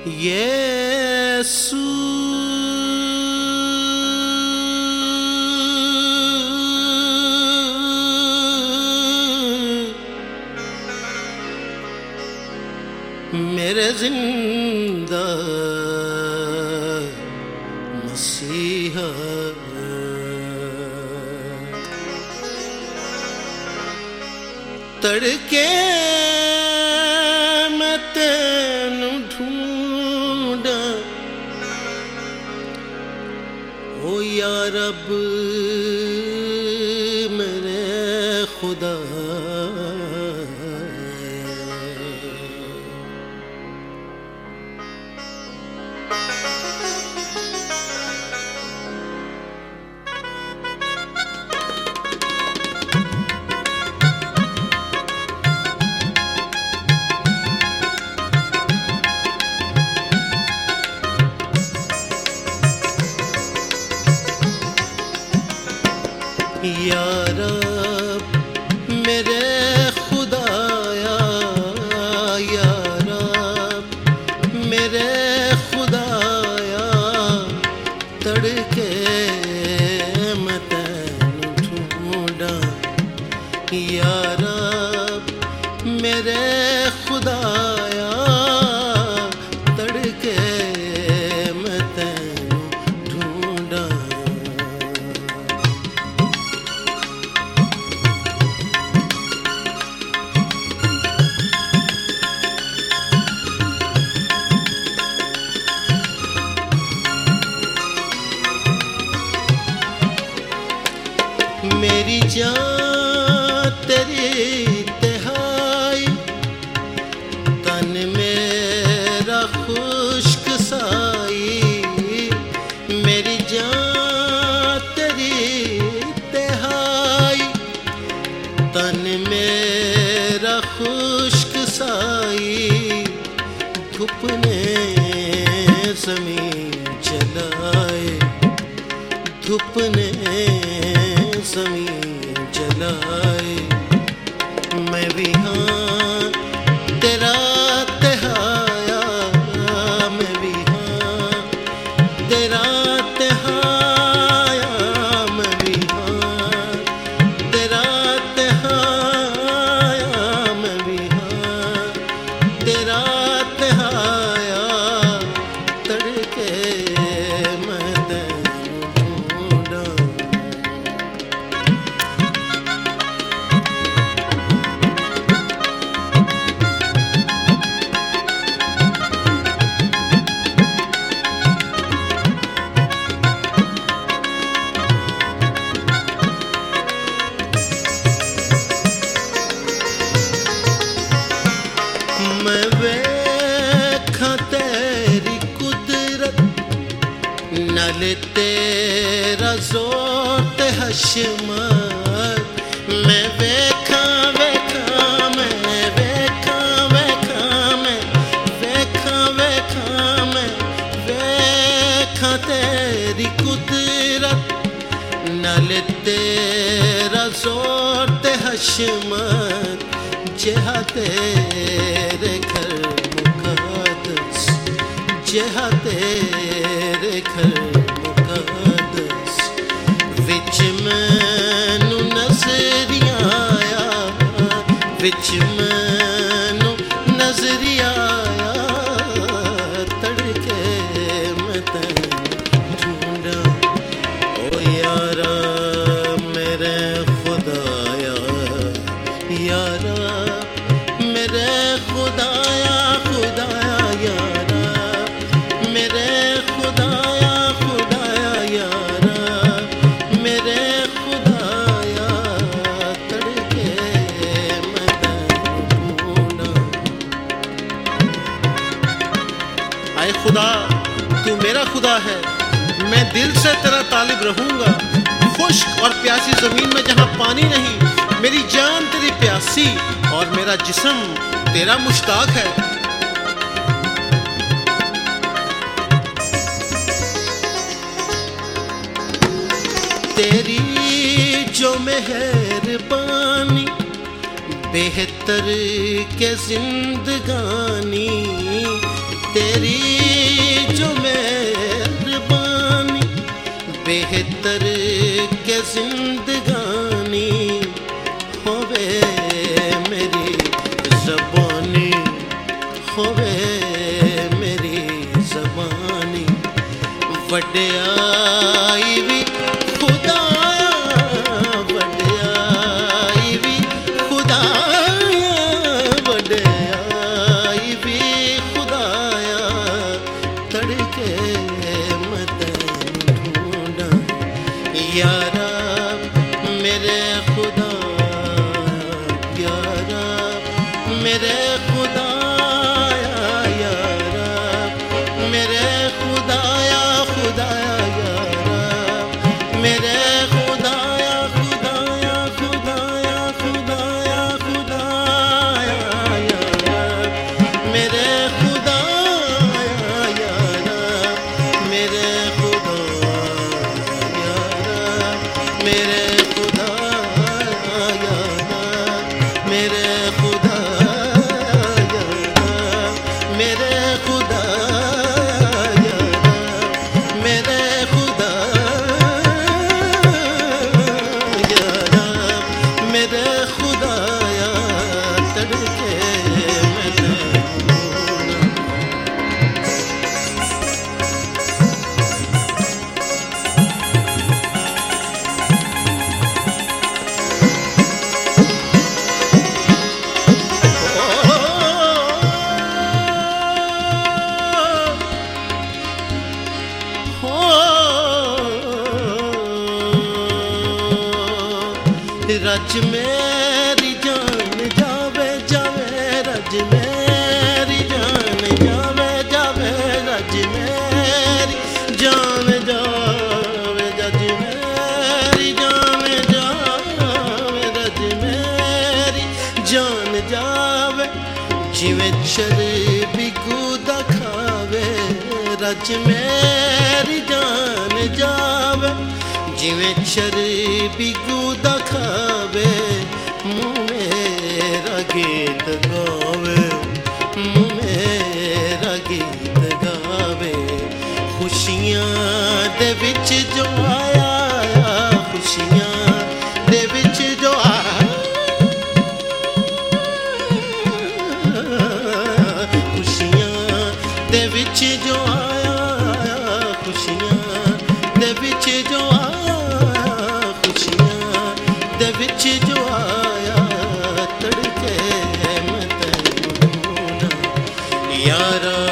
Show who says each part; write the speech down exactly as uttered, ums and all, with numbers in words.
Speaker 1: यीशु मेरे जिंदा मसीहा तड़के मैं तेनू ढूंढा ओ या रब मेरे खुदा या रब मेरे खुदाया या रब मेरे खुदाया तड़के मैं तैनू ढूंढा या रब मेरे खुदाया तड़के मैं तैनू ढूंढा मेरी जान तेरी तिहाई तन मेरा खुश्क साई मेरी जान तेरी तिहाई तन मेरा खुश्क साई धूप ने ज़मीन जलाए धूप ने ज़मीन जलाए मैं भी हाँ तेरा तिहाया मैं भी हाँ तेरा तिहाया मैं भी हाँ तेरा तिहाया मैं भी हाँ तेरा तिहाया तड़के मैं मैं वेखा तेरी कुदरत नाल तेरा जोर ते हशमत मैं वेखा वेखा मैं वेखा वेखा मैं वेखा वेखा मैं वेखा तेरी कुदरत नाल तेरा जोर ते हशमत जेहा तेरे घर मुक़द्दस जेहा तेरे घर मुक़द्दस विच मैनू नज़रिया आया विच मैनू नज़रिया आया तड़के मैं तैनू ढूंढा ओ यारा मेरे खुदाया यारा मेरे खुदाया खुदाया यारा मेरे खुदाया खुदाया यारा मेरे खुदाया तड़के मैं तैनू ढूंढा आए खुदा तू मेरा खुदा है मैं दिल से तेरा तालिब रहूंगा खुश्क और प्यासी जमीन में जहां पानी नहीं मेरी जान तेरी प्यासी और मेरा जिस्म तेरा मुश्ताक है तेरी जो मेहरबानी बेहतर के जिंदगानी तेरी जो मेहरबानी बेहतर के जिंदगानी होवे मेरी ज़बानी होवे मेरी ज़बानी वड्याई भी खुदाया वड्याई भी खुदाया वड्याई भी खुदाया तड़के मत ढूंढा यारा मेरे खुदा यारा मेरे खुदा यारा मेरे खुदाया खुदाया यारा मेरे खुदाया खुदाया खुदाया खुदाया खुदाया यारा मेरे खुदाया यारा मेरे खुदा यारा मेरे खुदा यारा मेरे खुदा यारा मेरे खुदा यारा मेरे खुदा यारा मेरे खुदाया तड़के मैं रज मेरी जान जावे जावे रज मेरी जान जावे जावे रज मेरी जान जावे रज मेरी जान जावे रज मेरी जान जावे जिवें चरबी गुदा खावे रज मेरी जान जावे जिवें चरबी गुदा खावे मुँह मेरा गीत गावे मुँह मेरा गीत गावे खुशियां दे विच जो आया खुशियां दे विच जो आया खुशियां दे विच जो आया खुशियां दे विच जो आया खुशियां दे विच जो आया तड़के मैं तैनूं ढूंढा यारा